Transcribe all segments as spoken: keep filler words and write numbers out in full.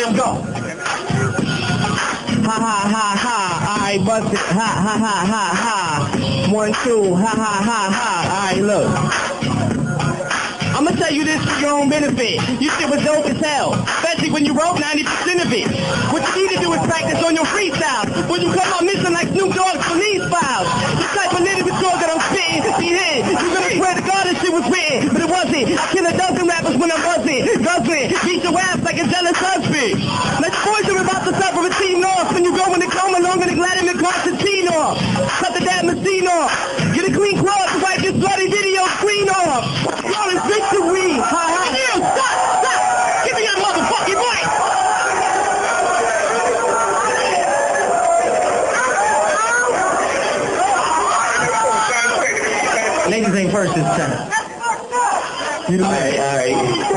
jam go. Ha ha ha ha, I bust it, ha ha ha ha ha. One, two, ha ha ha ha, alright, look. I'ma tell you this for your own benefit. You shit was dope as hell, especially when you wrote ninety percent of it. What you need to do is practice on your freestyle. When you come out missing like Snoop Dogg's police files. The type of lyrical talk that I'm spitting, be hit. You gonna swear to God that shit was written, but it wasn't. I kill a dozen rappers when I wasn't. Guzzling, beat your ass like a jealous husband. Let's boys are about to suffer a team off. When you go in the coma longer than Vladimir Constantine off. Cut the damn machine off. Get a clean cloth to wipe this bloody video screen off. Y'all is victory. Ha ha. You stop, stop. Give me that motherfucking mic. Ladies ain't first this time. You know, alright, alright.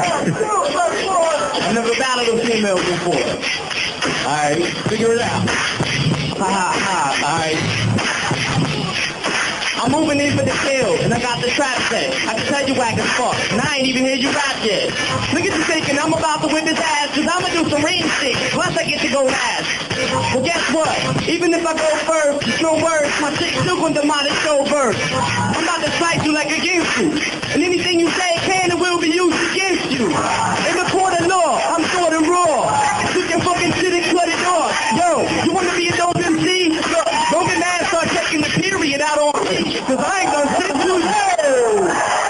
I've never battled a female before. Alright, figure it out. Ha ha ha, alright. I'm moving in for the kill, and I got the trap set. I can tell you whack as fuck, and I ain't even hear you rap yet. Look at you thinking I'm about to whip his ass, cause I'ma do some ring shit, plus I get to go last. Well guess what, even if I go first, it's no words, my shit still gonna demolish your verse. I'm about to fight you like against you, and anything you say can and will be used against you. In the court of law, I'm short and raw. You can fucking shit and cut it off. Yo, you wanna be a dope M C? Look, don't get mad, start taking the period out on me. Cause I ain't gonna sit you there.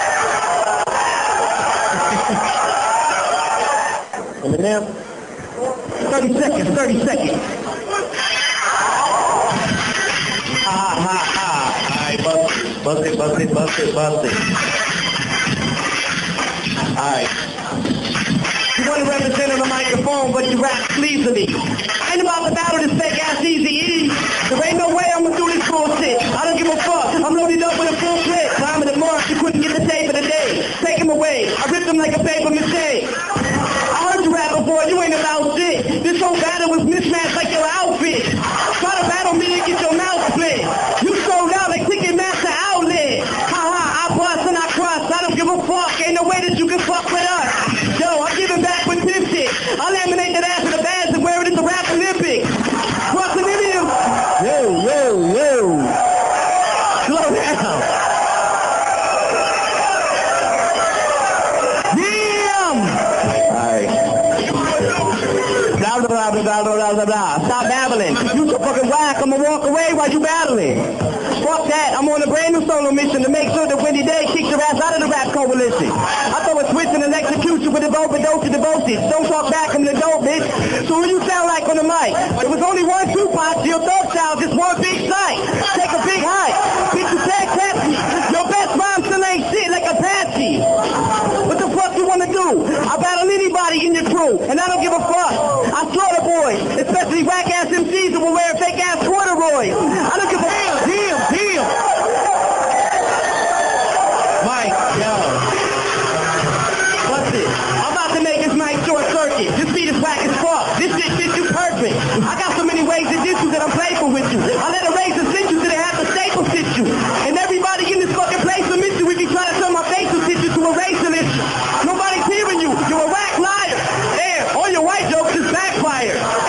Eminem, thirty seconds, thirty seconds. Ha ha ha. Alright, bust it, bust it, bust it, bust it. Alright. You want to represent on the microphone, but you rap sleazily. Ain't about to battle this fake ass Eazy-E. There ain't no way I'm gonna do this bullshit. I don't give a fuck. I'm loaded up with a full clip. Climbing the mark, you couldn't get the tape of the day. Take him away. I ripped him like a paper mache. I heard you rap before, you ain't about shit. This whole battle was mismatched like your outfit. Try to battle me and get your mouth split. You sold out like Ticketmaster outlet. Ha ha, I bust and I cross. I don't give a fuck. Ain't no way that you can fuck with us. Yo, I'm giving back with tip shit. I laminate that ass in the bags and wear it at the rap Olympics. Cross the video. Yo, yo, yo. Slow down. Damn! Alright. Blah, blah, blah, blah, blah, blah, blah. Stop babbling. You so fucking whack, I'ma walk away while you battling. Fuck that, I'm on a brand new solo mission to make sure that Wendy Day kicks your ass out of the rap coalition. I throw a switch and an execution with a overdose to the voltage. Don't talk back, I'm the dope, bitch. So who you sound like on the mic? There was only one Tupac, your thug child, just one big sight. Take a big hike. Bitch, you tag taxi. Your best rhyme still ain't shit like Apache. What the fuck you wanna do? I battle anybody in your crew, and I don't give a fuck. I slaughter boys, especially whack ass M Cs who will wear fake ass corduroys. I don't give a damn, damn, damn. Mike, yo. What's it? I'm about to make this mic short circuit. This beat is whack as fuck. This shit fits you perfect. I got so many ways to diss you that I'm playful with you. I let a razor sit you till they have to staple sit you. And everybody in this fucking place will miss you if you try to turn my facial sit you to a racial issue. Nobody's hearing you. You're a whack liar. There, all your white jokes just backfired.